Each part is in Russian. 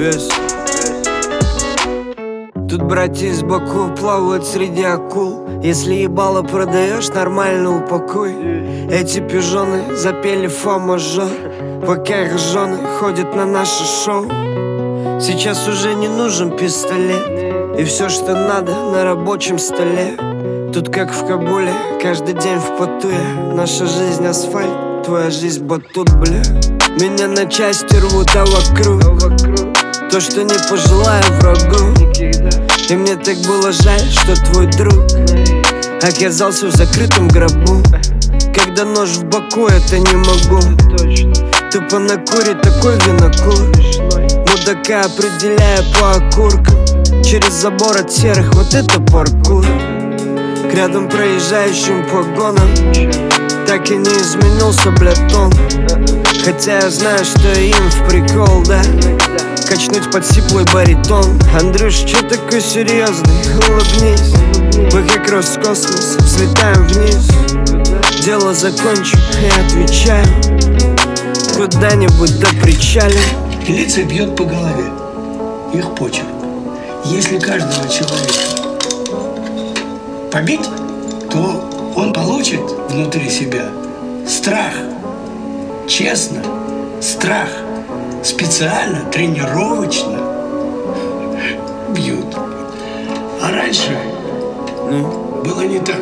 вес. Тут братья из Баку плавают среди акул. Если ебало продаешь, нормально упакуй. Эти пижоны запели фа-мажор, пока их жены ходят на наше шоу. Сейчас уже не нужен пистолет, и все, что надо, на рабочем столе. Тут как в Кабуле, каждый день в поту я. Наша жизнь асфальт, твоя жизнь батут, бля. Меня на части рвут, а вокруг то, что не пожелаю врагу. И мне так было жаль, что твой друг оказался в закрытом гробу. Когда нож в боку, это не могу. Тупо на куре такой винокур. Мудака определяя по окуркам. Через забор от серых, вот это паркур. К рядом проезжающим погонам так и не изменился, блядь, тон. Хотя я знаю, что им в прикол, да, качнуть под сиплый баритон. Андрюш, чё такой серьезный? Улыбнись. Мы как Роскосмос, взлетаем вниз. Дело закончу, я отвечаю. Куда-нибудь до причалим. Милиция бьет по голове. Их почерк. Если каждого человека побить, то он получит внутри себя страх. Честно, страх. Специально, тренировочно бьют. А раньше было не так.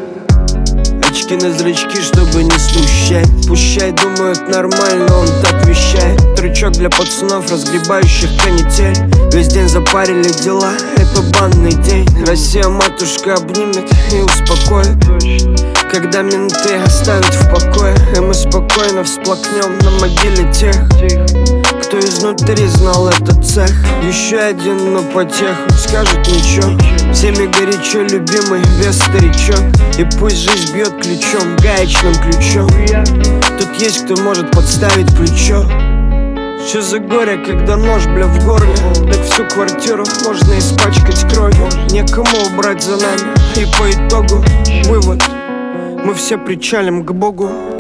Очки на зрачки, чтобы не смущать. Пущай думают нормально, он так вещает. Трючок для пацанов, разгребающих канитель. Весь день запарили дела, это банный день. Россия матушка обнимет и успокоит, когда менты оставят в покое. И мы спокойно всплакнем на могиле тех, кто изнутри знал этот цех. Еще один, но потеху скажет ничего. Всеми горячо любимый вес старичок. И пусть жизнь бьет ключом, гаечным ключом. Тут есть кто может подставить плечо. Что за горе, когда нож, бля, в горле? Так всю квартиру можно испачкать кровью. Некому убрать за нами. И по итогу вывод: мы все причалим к Богу.